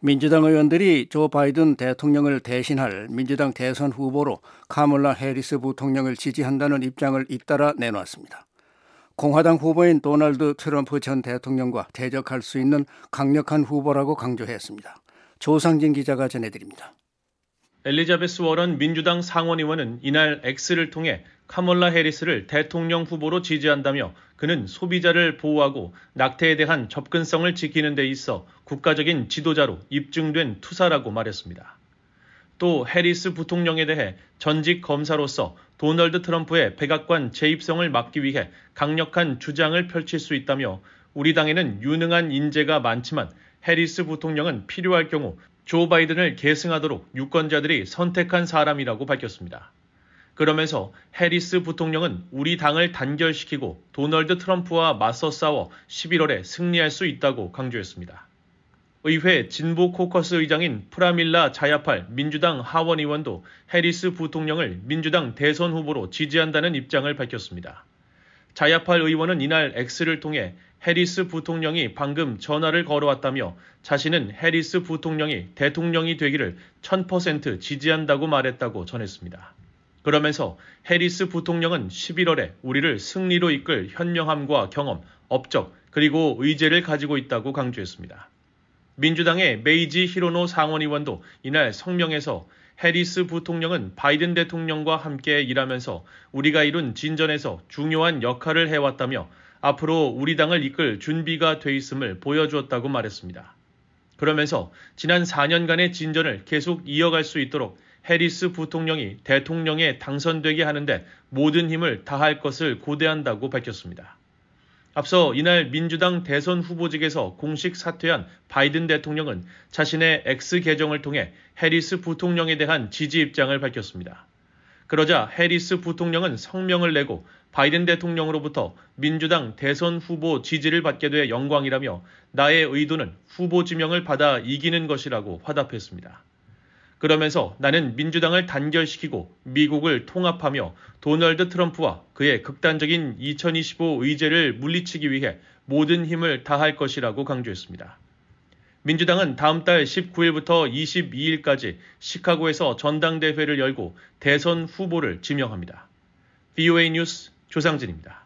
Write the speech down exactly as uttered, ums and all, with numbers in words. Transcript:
민주당 의원들이 조 바이든 대통령을 대신할 민주당 대선 후보로 카멀라 해리스 부통령을 지지한다는 입장을 잇따라 내놓았습니다. 공화당 후보인 도널드 트럼프 전 대통령과 대적할 수 있는 강력한 후보라고 강조했습니다. 조상진 기자가 전해드립니다. 엘리자베스 워런 민주당 상원의원은 이날 X를 통해 카멀라 해리스를 대통령 후보로 지지한다며 그는 소비자를 보호하고 낙태에 대한 접근성을 지키는 데 있어 국가적인 지도자로 입증된 투사라고 말했습니다. 또 해리스 부통령에 대해 전직 검사로서 도널드 트럼프의 백악관 재입성을 막기 위해 강력한 주장을 펼칠 수 있다며 우리 당에는 유능한 인재가 많지만 해리스 부통령은 필요할 경우 조 바이든을 계승하도록 유권자들이 선택한 사람이라고 밝혔습니다. 그러면서 해리스 부통령은 우리 당을 단결시키고 도널드 트럼프와 맞서 싸워 십일월에 승리할 수 있다고 강조했습니다. 의회 진보 코커스 의장인 프라밀라 자야팔 민주당 하원 의원도 해리스 부통령을 민주당 대선 후보로 지지한다는 입장을 밝혔습니다. 자야팔 의원은 이날 X를 통해 해리스 부통령이 방금 전화를 걸어왔다며 자신은 해리스 부통령이 대통령이 되기를 천 퍼센트 지지한다고 말했다고 전했습니다. 그러면서 해리스 부통령은 십일월에 우리를 승리로 이끌 현명함과 경험, 업적, 그리고 의제를 가지고 있다고 강조했습니다. 민주당의 메이지 히로노 상원의원도 이날 성명에서 해리스 부통령은 바이든 대통령과 함께 일하면서 우리가 이룬 진전에서 중요한 역할을 해왔다며 앞으로 우리 당을 이끌 준비가 돼 있음을 보여주었다고 말했습니다. 그러면서 지난 사 년간의 진전을 계속 이어갈 수 있도록 해리스 부통령이 대통령에 당선되게 하는데 모든 힘을 다할 것을 고대한다고 밝혔습니다. 앞서 이날 민주당 대선 후보직에서 공식 사퇴한 바이든 대통령은 자신의 X 계정을 통해 해리스 부통령에 대한 지지 입장을 밝혔습니다. 그러자 해리스 부통령은 성명을 내고 바이든 대통령으로부터 민주당 대선 후보 지지를 받게 돼 영광이라며 나의 의도는 후보 지명을 받아 이기는 것이라고 화답했습니다. 그러면서 나는 민주당을 단결시키고 미국을 통합하며 도널드 트럼프와 그의 극단적인 이천이십오 의제를 물리치기 위해 모든 힘을 다할 것이라고 강조했습니다. 민주당은 다음 달 십구 일부터 이십이 일까지 시카고에서 전당대회를 열고 대선 후보를 지명합니다. 브이오에이 뉴스 조상진입니다.